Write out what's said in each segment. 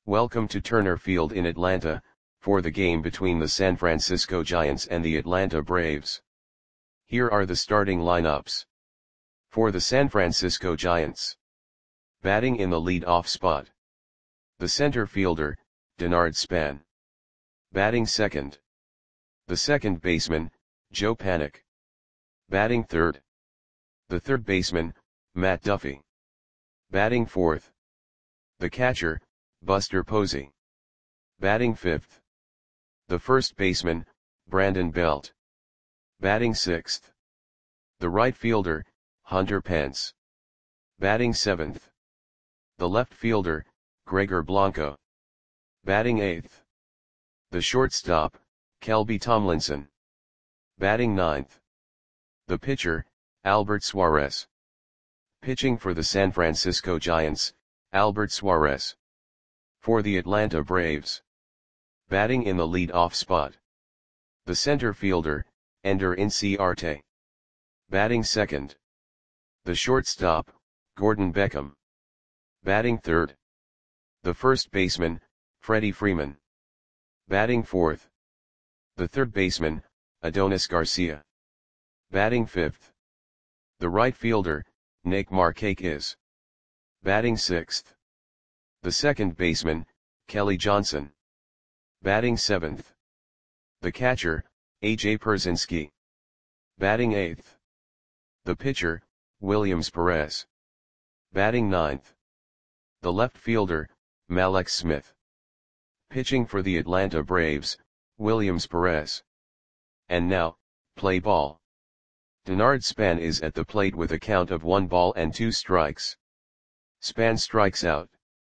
Welcome to Turner Field in Atlanta, for the game between the San Francisco Giants and the Atlanta Braves. Here are the starting lineups. For the San Francisco Giants. Batting in the lead-off spot. The center fielder, Denard Span. Batting second. The second baseman, Joe Panik. Batting third. The third baseman, Matt Duffy. Batting fourth. The catcher, Buster Posey. Batting fifth. The first baseman, Brandon Belt. Batting sixth. The right fielder, Hunter Pence. Batting seventh. The left fielder, Gregor Blanco. Batting eighth. The shortstop, Kelby Tomlinson. Batting ninth. The pitcher, Albert Suarez. Pitching for the San Francisco Giants, Albert Suarez. For the Atlanta Braves. Batting in the lead-off spot. The center fielder, Ender Inciarte. Batting second. The shortstop, Gordon Beckham. Batting third. The first baseman, Freddie Freeman. Batting fourth. The third baseman, Adonis Garcia. Batting fifth. The right fielder, Nick Markakis. Batting sixth. The second baseman, Kelly Johnson. Batting seventh. The catcher, A.J. Pierzynski. Batting eighth. The pitcher, Williams Perez. Batting ninth. The left fielder, Mallex Smith. Pitching for the Atlanta Braves, Williams Perez. And now, play ball. Denard Span is at the plate with a count of 1 ball and 2 strikes. Span strikes out.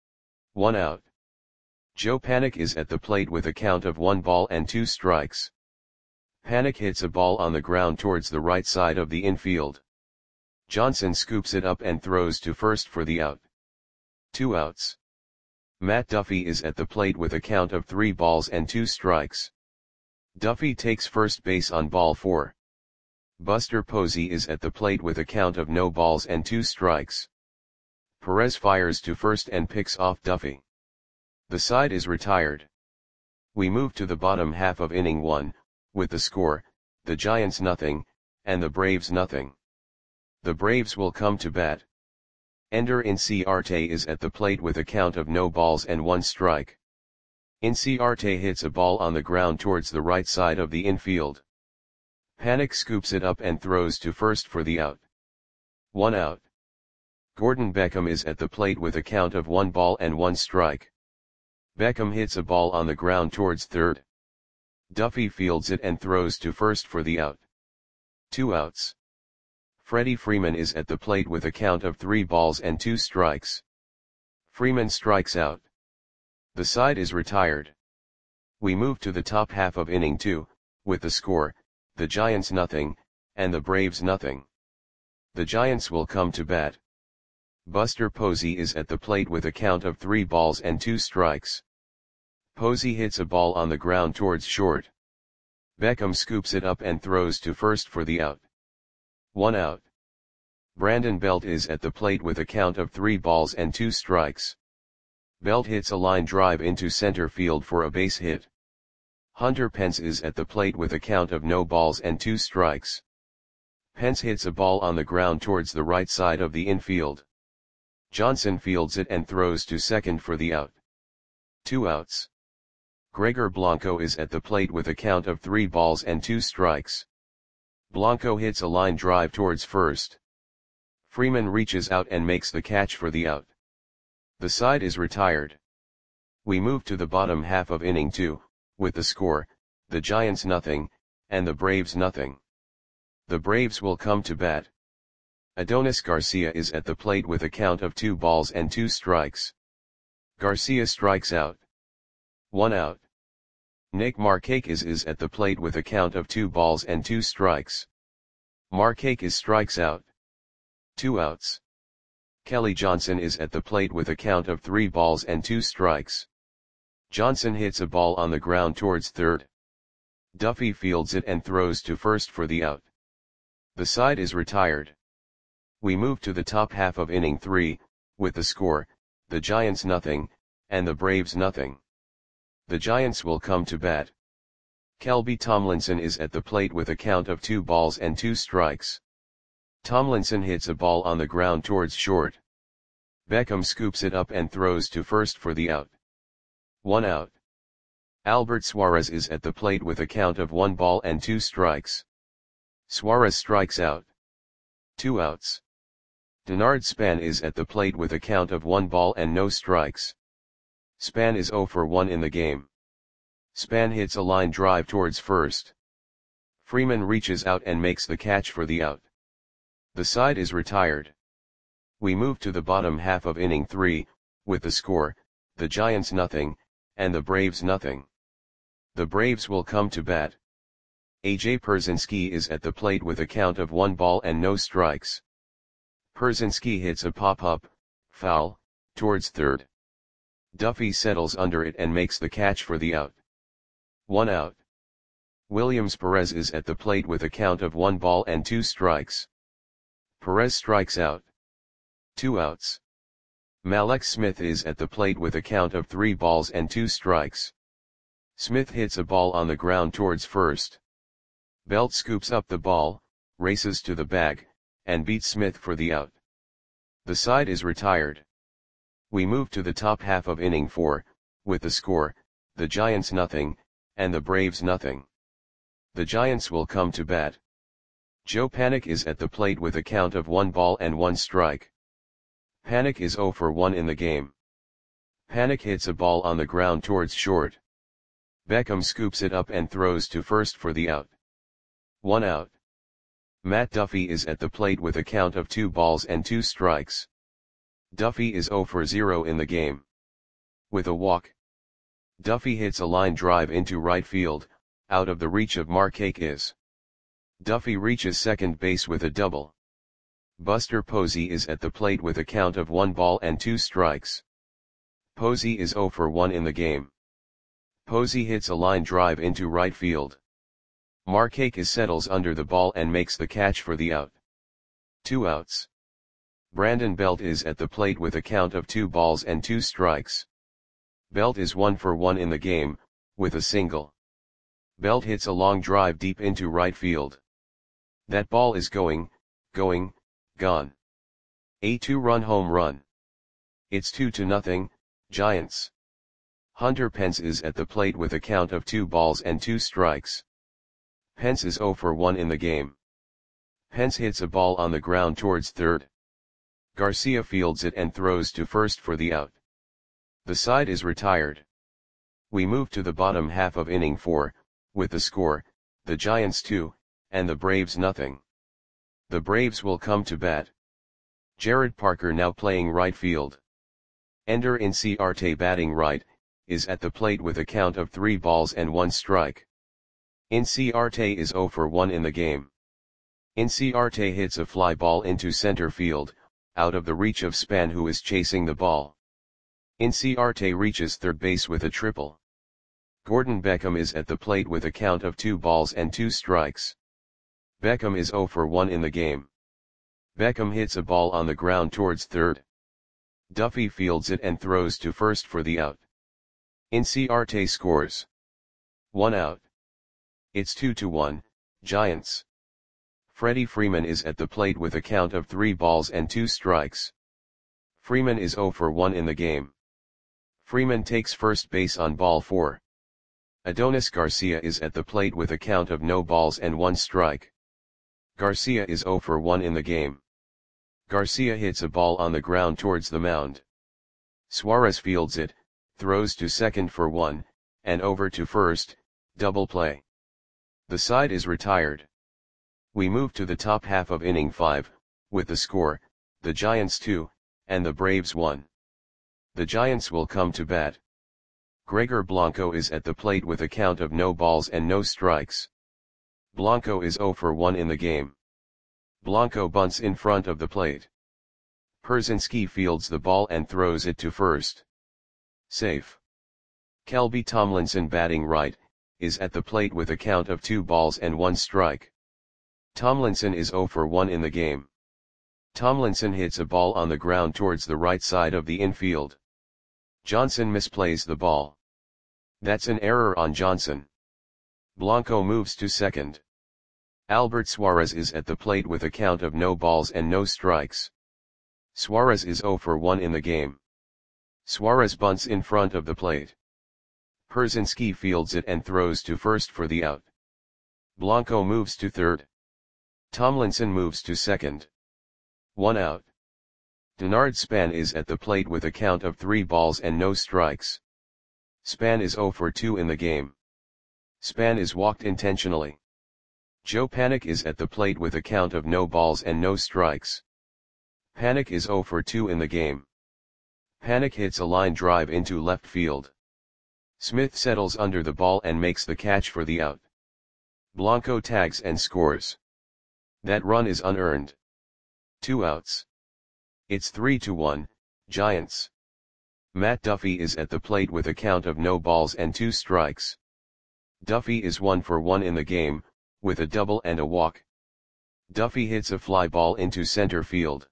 1 out. Joe Panik is at the plate with a count of 1 ball and 2 strikes. Panik hits a ball on the ground towards the right side of the infield. Johnson scoops it up and throws to first for the out. 2 outs. Matt Duffy is at the plate with a count of 3 balls and 2 strikes. Duffy takes first base on ball 4. Buster Posey is at the plate with a count of no balls and 2 strikes. Perez fires to first and picks off Duffy. The side is retired. We move to the bottom half of inning 1, with the score, the Giants nothing, and the Braves nothing. The Braves will come to bat. Ender Inciarte is at the plate with a count of no balls and 1 strike. Inciarte hits a ball on the ground towards the right side of the infield. Panik scoops it up and throws to first for the out. 1 out. Gordon Beckham is at the plate with a count of 1 ball and 1 strike. Beckham hits a ball on the ground towards third. Duffy fields it and throws to first for the out. 2 outs. Freddie Freeman is at the plate with a count of 3 balls and 2 strikes. Freeman strikes out. The side is retired. We move to the top half of inning 2, with the score, the Giants nothing, and the Braves nothing. The Giants will come to bat. Buster Posey is at the plate with a count of 3 balls and 2 strikes. Posey hits a ball on the ground towards short. Beckham scoops it up and throws to first for the out. 1 out. Brandon Belt is at the plate with a count of 3 balls and 2 strikes. Belt hits a line drive into center field for a base hit. Hunter Pence is at the plate with a count of no balls and 2 strikes. Pence hits a ball on the ground towards the right side of the infield. Johnson fields it and throws to second for the out. 2 outs. Gregor Blanco is at the plate with a count of 3 balls and 2 strikes. Blanco hits a line drive towards first. Freeman reaches out and makes the catch for the out. The side is retired. We move to the bottom half of inning 2, with the score, the Giants nothing, and the Braves nothing. The Braves will come to bat. Adonis Garcia is at the plate with a count of 2 balls and 2 strikes. Garcia strikes out. 1 out. Nick Markakis is at the plate with a count of 2 balls and 2 strikes. Markakis strikes out. 2 outs. Kelly Johnson is at the plate with a count of 3 balls and 2 strikes. Johnson hits a ball on the ground towards third. Duffy fields it and throws to first for the out. The side is retired. We move to the top half of inning 3, with the score, the Giants nothing, and the Braves nothing. The Giants will come to bat. Kelby Tomlinson is at the plate with a count of 2 balls and 2 strikes. Tomlinson hits a ball on the ground towards short. Beckham scoops it up and throws to first for the out. 1 out. Albert Suarez is at the plate with a count of 1 ball and 2 strikes. Suarez strikes out. 2 outs. Denard Span is at the plate with a count of 1 ball and no strikes. Span is 0 for 1 in the game. Span hits a line drive towards first. Freeman reaches out and makes the catch for the out. The side is retired. We move to the bottom half of inning 3, with the score, the Giants nothing, and the Braves nothing. The Braves will come to bat. A.J. Pierzynski is at the plate with a count of 1 ball and no strikes. Pierzynski hits a pop-up, foul, towards third. Duffy settles under it and makes the catch for the out. 1 out. Williams Perez is at the plate with a count of 1 ball and 2 strikes. Perez strikes out. 2 outs. Mallex Smith is at the plate with a count of 3 balls and 2 strikes. Smith hits a ball on the ground towards first. Belt scoops up the ball, races to the bag, and beats Smith for the out. The side is retired. We move to the top half of inning 4, with the score, the Giants nothing, and the Braves nothing. The Giants will come to bat. Joe Panik is at the plate with a count of 1 ball and 1 strike. Panik is 0 for 1 in the game. Panik hits a ball on the ground towards short. Beckham scoops it up and throws to first for the out. 1 out. Matt Duffy is at the plate with a count of 2 balls and 2 strikes. Duffy is 0 for 0 in the game. With a walk, Duffy hits a line drive into right field, out of the reach of Markakis. Duffy reaches second base with a double. Buster Posey is at the plate with a count of 1 ball and 2 strikes. Posey is 0 for 1 in the game. Posey hits a line drive into right field. Markakis settles under the ball and makes the catch for the out. 2 outs. Brandon Belt is at the plate with a count of 2 balls and 2 strikes. Belt is 1 for 1 in the game, with a single. Belt hits a long drive deep into right field. That ball is going, gone. A 2-run home run. It's 2-0, Giants. Hunter Pence is at the plate with a count of 2 balls and 2 strikes. Pence is 0 for 1 in the game. Pence hits a ball on the ground towards third. Garcia fields it and throws to first for the out. The side is retired. We move to the bottom half of inning 4, with the score, the Giants 2, and the Braves nothing. The Braves will come to bat. Jared Parker now playing right field. Ender Inciarte batting right, is at the plate with a count of 3 balls and 1 strike. Inciarte is 0 for 1 in the game. Inciarte hits a fly ball into center field, out of the reach of Span who is chasing the ball. Inciarte reaches third base with a triple. Gordon Beckham is at the plate with a count of 2 balls and 2 strikes. Beckham is 0 for 1 in the game. Beckham hits a ball on the ground towards third. Duffy fields it and throws to first for the out. Inciarte scores. 1 out. It's 2-1, Giants. Freddie Freeman is at the plate with a count of 3 balls and 2 strikes. Freeman is 0 for 1 in the game. Freeman takes first base on ball 4. Adonis Garcia is at the plate with a count of no balls and 1 strike. Garcia is 0 for 1 in the game. Garcia hits a ball on the ground towards the mound. Suarez fields it, throws to second for 1, and over to first, double play. The side is retired. We move to the top half of inning 5, with the score, the Giants 2, and the Braves 1. The Giants will come to bat. Gregor Blanco is at the plate with a count of no balls and no strikes. Blanco is 0 for 1 in the game. Blanco bunts in front of the plate. Pierzynski fields the ball and throws it to first. Safe. Kelby Tomlinson batting right, is at the plate with a count of 2 balls and 1 strike. Tomlinson is 0 for 1 in the game. Tomlinson hits a ball on the ground towards the right side of the infield. Johnson misplays the ball. That's an error on Johnson. Blanco moves to second. Albert Suarez is at the plate with a count of no balls and no strikes. Suarez is 0 for 1 in the game. Suarez bunts in front of the plate. Pierzynski fields it and throws to first for the out. Blanco moves to third. Tomlinson moves to second. 1 out. Denard Span is at the plate with a count of 3 balls and no strikes. Span is 0 for 2 in the game. Span is walked intentionally. Joe Panik is at the plate with a count of no balls and no strikes. Panik is 0 for 2 in the game. Panik hits a line drive into left field. Smith settles under the ball and makes the catch for the out. Blanco tags and scores. That run is unearned. 2 outs. It's 3-1, Giants. Matt Duffy is at the plate with a count of no balls and 2 strikes. Duffy is 1 for 1 in the game, with a double and a walk. Duffy hits a fly ball into center field.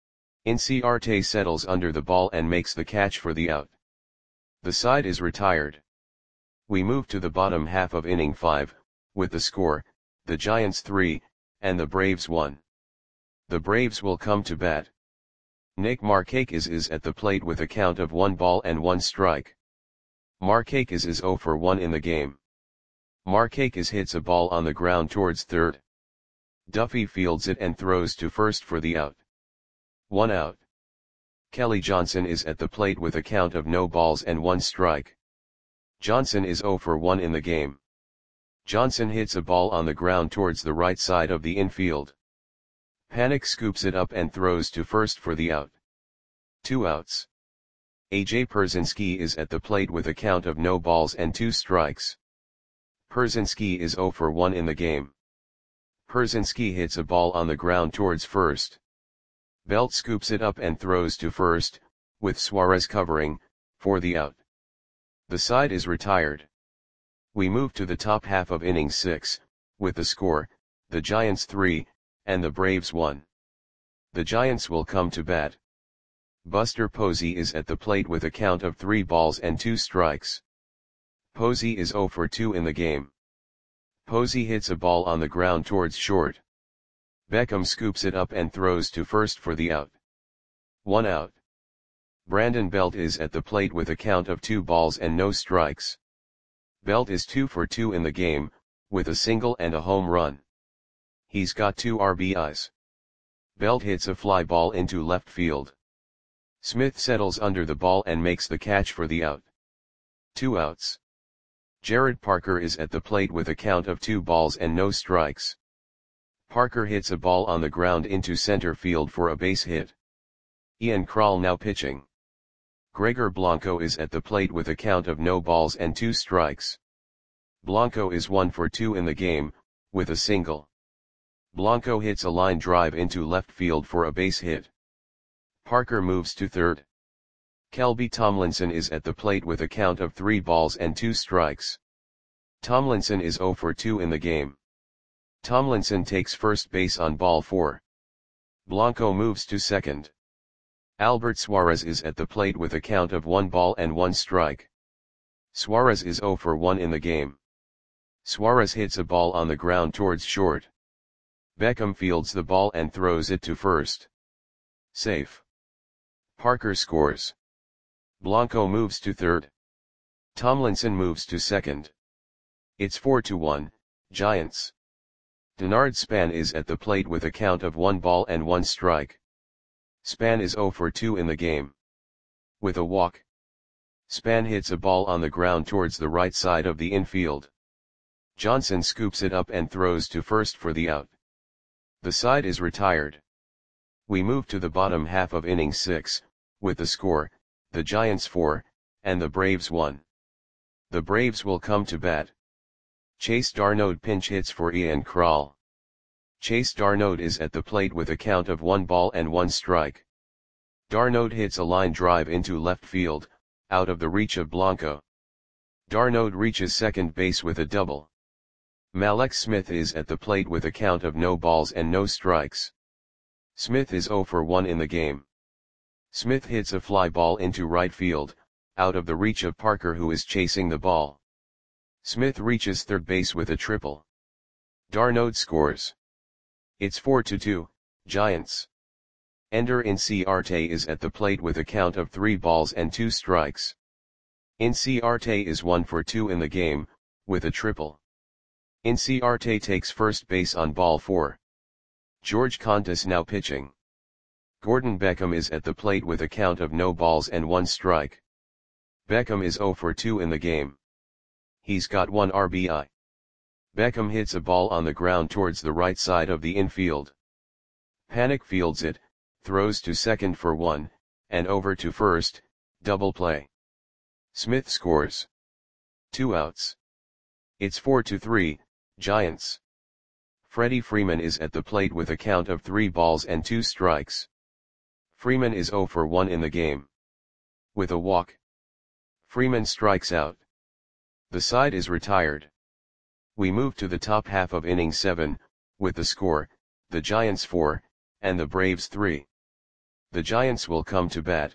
Inciarte settles under the ball and makes the catch for the out. The side is retired. We move to the bottom half of inning 5, with the score, the Giants 3, and the Braves 1. The Braves will come to bat. Nick Markakis is at the plate with a count of 1 ball and 1 strike. Markakis is 0 for 1 in the game. Markakis hits a ball on the ground towards third. Duffy fields it and throws to first for the out. 1 out. Kelly Johnson is at the plate with a count of no balls and 1 strike. Johnson is 0 for 1 in the game. Johnson hits a ball on the ground towards the right side of the infield. Panik scoops it up and throws to first for the out. 2 outs. A.J. Pierzynski is at the plate with a count of no balls and 2 strikes. Pierzynski is 0 for 1 in the game. Pierzynski hits a ball on the ground towards first. Belt scoops it up and throws to first, with Suarez covering, for the out. The side is retired. We move to the top half of inning 6, with the score, the Giants 3, and the Braves 1. The Giants will come to bat. Buster Posey is at the plate with a count of 3 balls and 2 strikes. Posey is 0 for 2 in the game. Posey hits a ball on the ground towards short. Beckham scoops it up and throws to first for the out. 1 out. Brandon Belt is at the plate with a count of 2 balls and no strikes. Belt is 2 for 2 in the game, with a single and a home run. He's got 2 RBIs. Belt hits a fly ball into left field. Smith settles under the ball and makes the catch for the out. 2 outs. Jared Parker is at the plate with a count of 2 balls and no strikes. Parker hits a ball on the ground into center field for a base hit. Ian Krall now pitching. Gregor Blanco is at the plate with a count of no balls and 2 strikes. Blanco is 1 for 2 in the game, with a single. Blanco hits a line drive into left field for a base hit. Parker moves to third. Kelby Tomlinson is at the plate with a count of 3 balls and 2 strikes. Tomlinson is 0 for 2 in the game. Tomlinson takes first base on ball 4. Blanco moves to second. Albert Suarez is at the plate with a count of 1 ball and 1 strike. Suarez is 0 for 1 in the game. Suarez hits a ball on the ground towards short. Beckham fields the ball and throws it to first. Safe. Parker scores. Blanco moves to third. Tomlinson moves to second. It's 4-1, Giants. Denard Span is at the plate with a count of 1 ball and 1 strike. Span is 0 for 2 in the game. With a walk. Span hits a ball on the ground towards the right side of the infield. Johnson scoops it up and throws to first for the out. The side is retired. We move to the bottom half of inning 6, with the score, the Giants 4, and the Braves 1. The Braves will come to bat. Chase Darnode pinch hits for Ian Krall. Chase Darnode is at the plate with a count of 1 ball and 1 strike. Darnode hits a line drive into left field, out of the reach of Blanco. Darnode reaches second base with a double. Mallex Smith is at the plate with a count of no balls and no strikes. Smith is 0 for 1 in the game. Smith hits a fly ball into right field, out of the reach of Parker, who is chasing the ball. Smith reaches third base with a triple. d'Arnaud scores. It's 4-2, Giants. Ender Inciarte is at the plate with a count of 3 balls and 2 strikes. Inciarte is 1 for 2 in the game, with a triple. Inciarte takes first base on ball 4. George Contis now pitching. Gordon Beckham is at the plate with a count of no balls and 1 strike. Beckham is 0 for 2 in the game. He's got 1 RBI. Beckham hits a ball on the ground towards the right side of the infield. Panik fields it, throws to second for 1, and over to first, double play. Smith scores. 2 outs. It's 4-3, Giants. Freddie Freeman is at the plate with a count of 3 balls and 2 strikes. Freeman is 0 for 1 in the game. With a walk, Freeman strikes out. The side is retired. We move to the top half of inning 7, with the score, the Giants 4, and the Braves 3. The Giants will come to bat.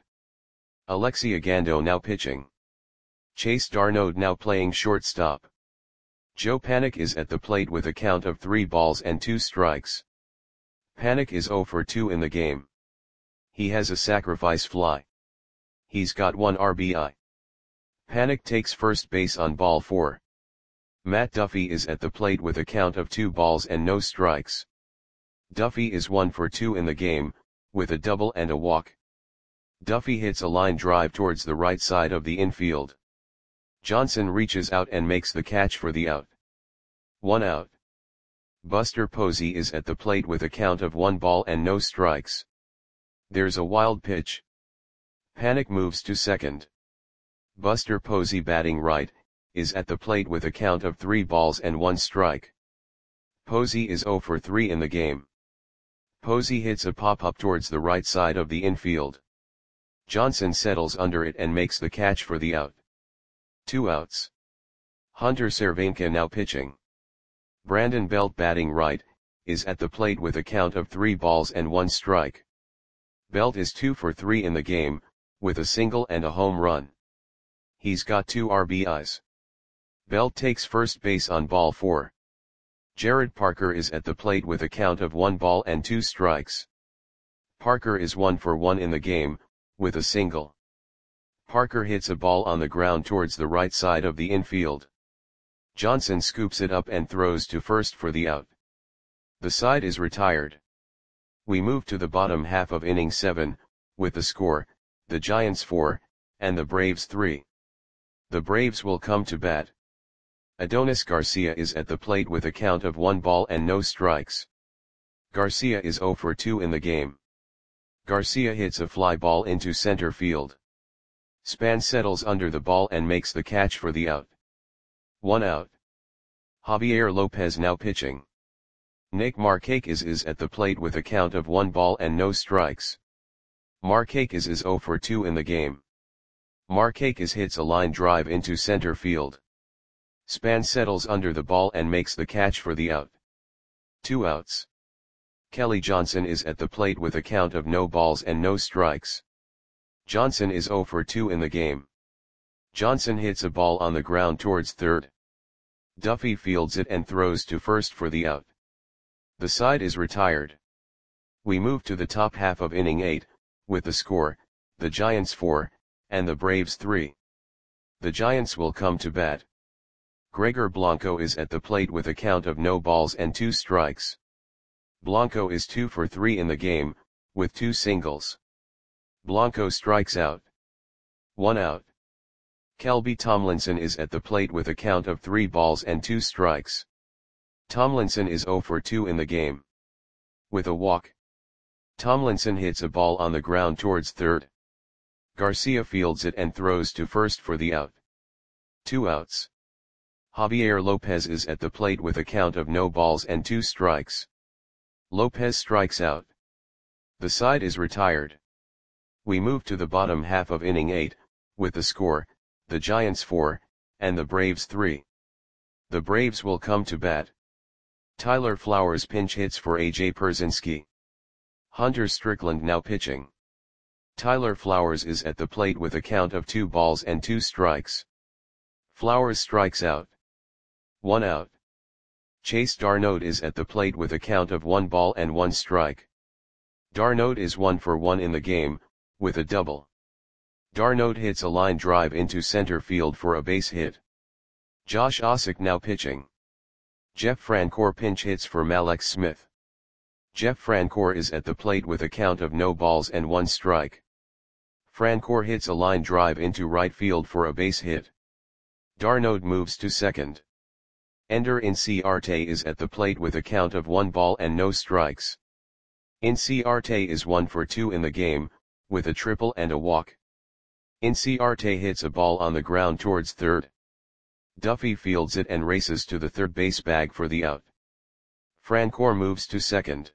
Alexi Ogando now pitching. Chase d'Arnaud now playing shortstop. Joe Panik is at the plate with a count of 3 balls and 2 strikes. Panik is 0 for 2 in the game. He has a sacrifice fly. He's got 1 RBI. Panik takes first base on ball 4. Matt Duffy is at the plate with a count of 2 balls and no strikes. Duffy is 1 for 2 in the game, with a double and a walk. Duffy hits a line drive towards the right side of the infield. Johnson reaches out and makes the catch for the out. 1 out. Buster Posey is at the plate with a count of 1 ball and no strikes. There's a wild pitch. Panik moves to second. Buster Posey, batting right, is at the plate with a count of 3 balls and 1 strike. Posey is 0 for 3 in the game. Posey hits a pop-up towards the right side of the infield. Johnson settles under it and makes the catch for the out. 2 outs. Hunter Cervenka now pitching. Brandon Belt, batting right, is at the plate with a count of 3 balls and 1 strike. Belt is 2 for 3 in the game, with a single and a home run. He's got 2 RBIs. Belt takes first base on ball 4. Jared Parker is at the plate with a count of 1 ball and 2 strikes. Parker is 1 for 1 in the game, with a single. Parker hits a ball on the ground towards the right side of the infield. Johnson scoops it up and throws to first for the out. The side is retired. We move to the bottom half of inning 7, with the score, the Giants 4, and the Braves 3. The Braves will come to bat. Adonis Garcia is at the plate with a count of 1 ball and no strikes. Garcia is 0 for 2 in the game. Garcia hits a fly ball into center field. Span settles under the ball and makes the catch for the out. 1 out. Javier Lopez now pitching. Nick Markakis is at the plate with a count of 1 ball and no strikes. Markakis is 0 for 2 in the game. Markakis hits a line drive into center field. Span settles under the ball and makes the catch for the out. 2 outs. Kelly Johnson is at the plate with a count of no balls and no strikes. Johnson is 0 for 2 in the game. Johnson hits a ball on the ground towards third. Duffy fields it and throws to first for the out. The side is retired. We move to the top half of inning 8, with the score, the Giants 4, and the Braves 3. The Giants will come to bat. Gregor Blanco is at the plate with a count of no balls and 2 strikes. Blanco is 2 for 3 in the game, with 2 singles. Blanco strikes out. 1 out. Kelby Tomlinson is at the plate with a count of 3 balls and 2 strikes. Tomlinson is 0 for 2 in the game. With a walk, Tomlinson hits a ball on the ground towards third. Garcia fields it and throws to first for the out. 2 outs. Javier Lopez is at the plate with a count of no balls and 2 strikes. Lopez strikes out. The side is retired. We move to the bottom half of inning 8, with the score, the Giants 4, and the Braves 3. The Braves will come to bat. Tyler Flowers pinch hits for A.J. Pierzynski. Hunter Strickland now pitching. Tyler Flowers is at the plate with a count of 2 balls and 2 strikes. Flowers strikes out. 1 out. Chase d'Arnaud is at the plate with a count of 1 ball and 1 strike. d'Arnaud is 1 for 1 in the game, with a double. d'Arnaud hits a line drive into center field for a base hit. Josh Ossock now pitching. Jeff Francoeur pinch hits for Mallex Smith. Jeff Francoeur is at the plate with a count of no balls and 1 strike. Francoeur hits a line drive into right field for a base hit. d'Arnaud moves to second. Ender Inciarte is at the plate with a count of 1 ball and no strikes. Inciarte is 1 for 2 in the game, with a triple and a walk. Inciarte hits a ball on the ground towards third. Duffy fields it and races to the third base bag for the out. Francoeur moves to second.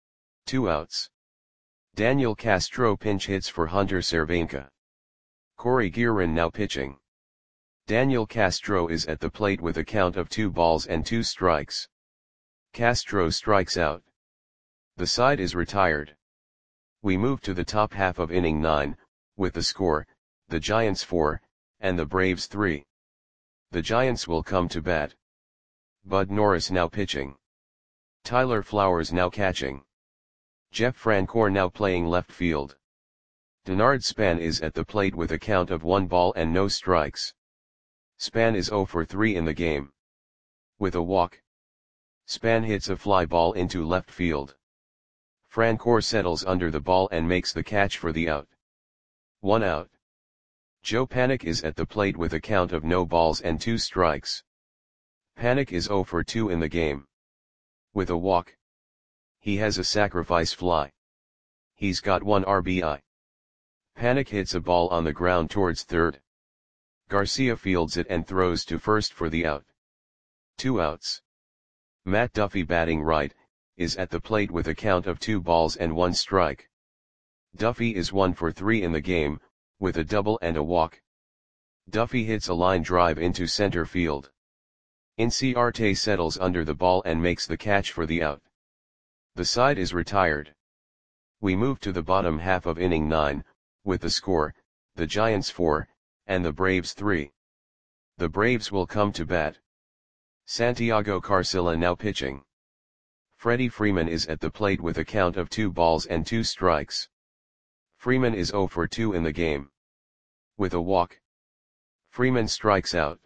2 outs. Daniel Castro pinch hits for Hunter Cervenka. Corey Guerin now pitching. Daniel Castro is at the plate with a count of 2 balls and 2 strikes. Castro strikes out. The side is retired. We move to the top half of inning 9, with the score, the Giants 4, and the Braves 3. The Giants will come to bat. Bud Norris now pitching. Tyler Flowers now catching. Jeff Francoeur now playing left field. Denard Span is at the plate with a count of 1 ball and no strikes. Span is 0 for 3 in the game. With a walk. Span hits a fly ball into left field. Francoeur settles under the ball and makes the catch for the out. 1 out. Joe Panik is at the plate with a count of no balls and 2 strikes. Panik is 0 for 2 in the game. With a walk. He has a sacrifice fly. He's got 1 RBI. Panik hits a ball on the ground towards third. Garcia fields it and throws to first for the out. 2 outs. Matt Duffy batting right, is at the plate with a count of 2 balls and 1 strike. Duffy is 1 for 3 in the game, with a double and a walk. Duffy hits a line drive into center field. Inciarte settles under the ball and makes the catch for the out. The side is retired. We move to the bottom half of inning 9, with the score, the Giants 4, and the Braves 3. The Braves will come to bat. Santiago Carcilla now pitching. Freddie Freeman is at the plate with a count of 2 balls and 2 strikes. Freeman is 0 for 2 in the game. With a walk. Freeman strikes out.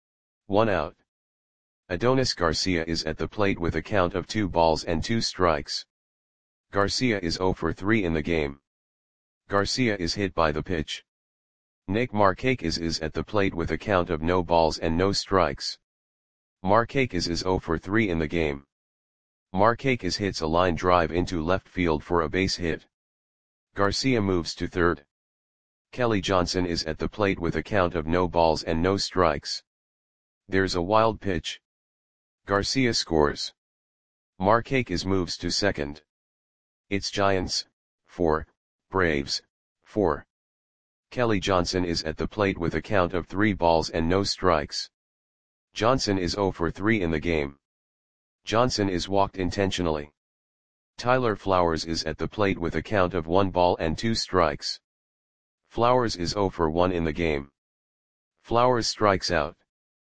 1 out. Adonis Garcia is at the plate with a count of 2 balls and 2 strikes. Garcia is 0 for 3 in the game. Garcia is hit by the pitch. Nick Markakis is at the plate with a count of no balls and no strikes. Markakis is 0 for 3 in the game. Markakis hits a line drive into left field for a base hit. Garcia moves to third. Kelly Johnson is at the plate with a count of no balls and no strikes. There's a wild pitch. Garcia scores. Markakis moves to second. It's Giants, 4, Braves, 4. Kelly Johnson is at the plate with a count of 3 balls and no strikes. Johnson is 0 for 3 in the game. Johnson is walked intentionally. Tyler Flowers is at the plate with a count of 1 ball and 2 strikes. Flowers is 0 for 1 in the game. Flowers strikes out.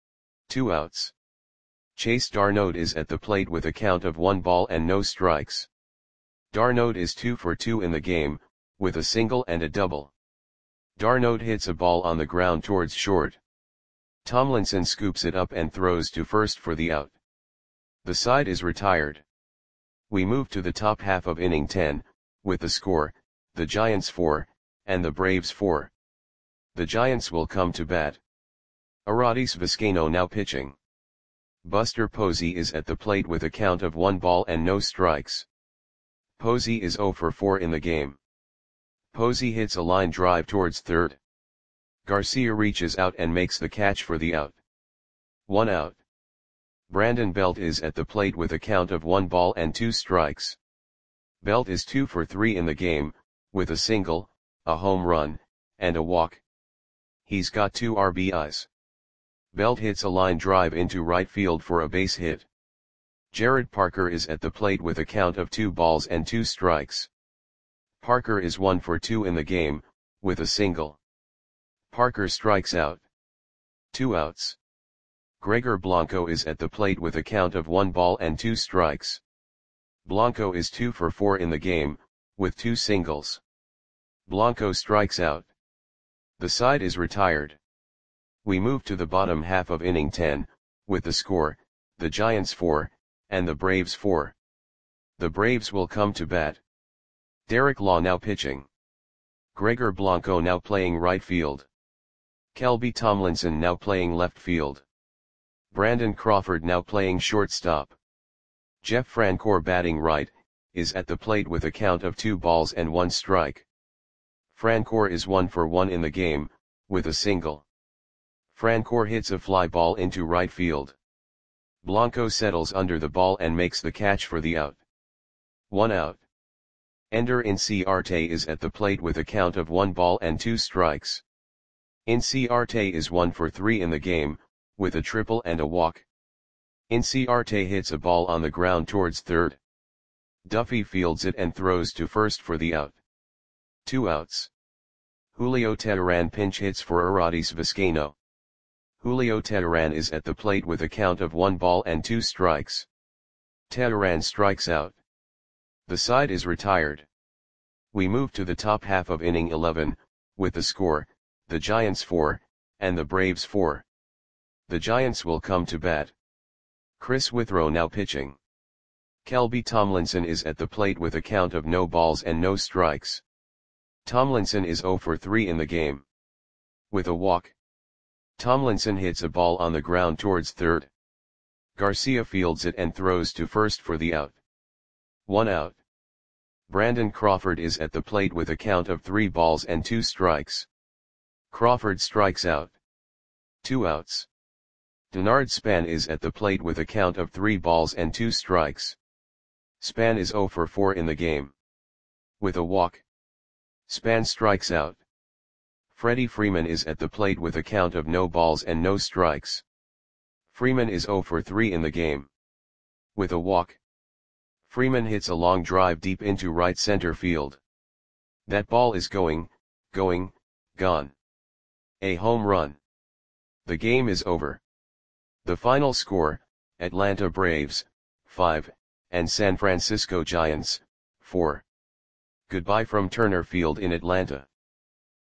2 outs. Chase d'Arnaud is at the plate with a count of 1 ball and no strikes. d'Arnaud is 2 for 2 in the game, with a single and a double. d'Arnaud hits a ball on the ground towards short. Tomlinson scoops it up and throws to first for the out. The side is retired. We move to the top half of inning 10, with the score, the Giants 4, and the Braves 4. The Giants will come to bat. Aradis Vizcaino now pitching. Buster Posey is at the plate with a count of 1 ball and no strikes. Posey is 0 for 4 in the game. Posey hits a line drive towards third. Garcia reaches out and makes the catch for the out. 1 out. Brandon Belt is at the plate with a count of 1 ball and 2 strikes. Belt is 2 for 3 in the game, with a single, a home run, and a walk. He's got 2 RBIs. Belt hits a line drive into right field for a base hit. Jared Parker is at the plate with a count of 2 balls and 2 strikes. Parker is 1 for 2 in the game, with a single. Parker strikes out. 2 outs. Gregor Blanco is at the plate with a count of 1 ball and 2 strikes. Blanco is 2 for 4 in the game, with 2 singles. Blanco strikes out. The side is retired. We move to the bottom half of inning 10, with the score, the Giants 4, and the Braves 4. The Braves will come to bat. Derek Law now pitching. Gregor Blanco now playing right field. Kelby Tomlinson now playing left field. Brandon Crawford now playing shortstop. Jeff Francoeur batting right, is at the plate with a count of 2 balls and 1 strike. Francoeur is 1 for 1 in the game, with a single. Francoeur hits a fly ball into right field. Blanco settles under the ball and makes the catch for the out. 1 out. Ender Inciarte is at the plate with a count of 1 ball and 2 strikes. Inciarte is 1 for 3 in the game, with a triple and a walk. Inciarte hits a ball on the ground towards third. Duffy fields it and throws to first for the out. 2 outs. Julio Teheran pinch hits for Arodys Vizcaino. Julio Teheran is at the plate with a count of 1 ball and 2 strikes. Teheran strikes out. The side is retired. We move to the top half of inning 11, with the score, the Giants 4, and the Braves 4. The Giants will come to bat. Chris Withrow now pitching. Kelby Tomlinson is at the plate with a count of no balls and no strikes. Tomlinson is 0 for 3 in the game. With a walk. Tomlinson hits a ball on the ground towards third. Garcia fields it and throws to first for the out. 1 out. Brandon Crawford is at the plate with a count of 3 balls and 2 strikes. Crawford strikes out. 2 outs. Denard Span is at the plate with a count of 3 balls and 2 strikes. Span is 0 for 4 in the game. With a walk. Span strikes out. Freddie Freeman is at the plate with a count of no balls and no strikes. Freeman is 0 for 3 in the game. With a walk. Freeman hits a long drive deep into right center field. That ball is going, gone. A home run. The game is over. The final score, Atlanta Braves, 5, and San Francisco Giants, 4. Goodbye from Turner Field in Atlanta.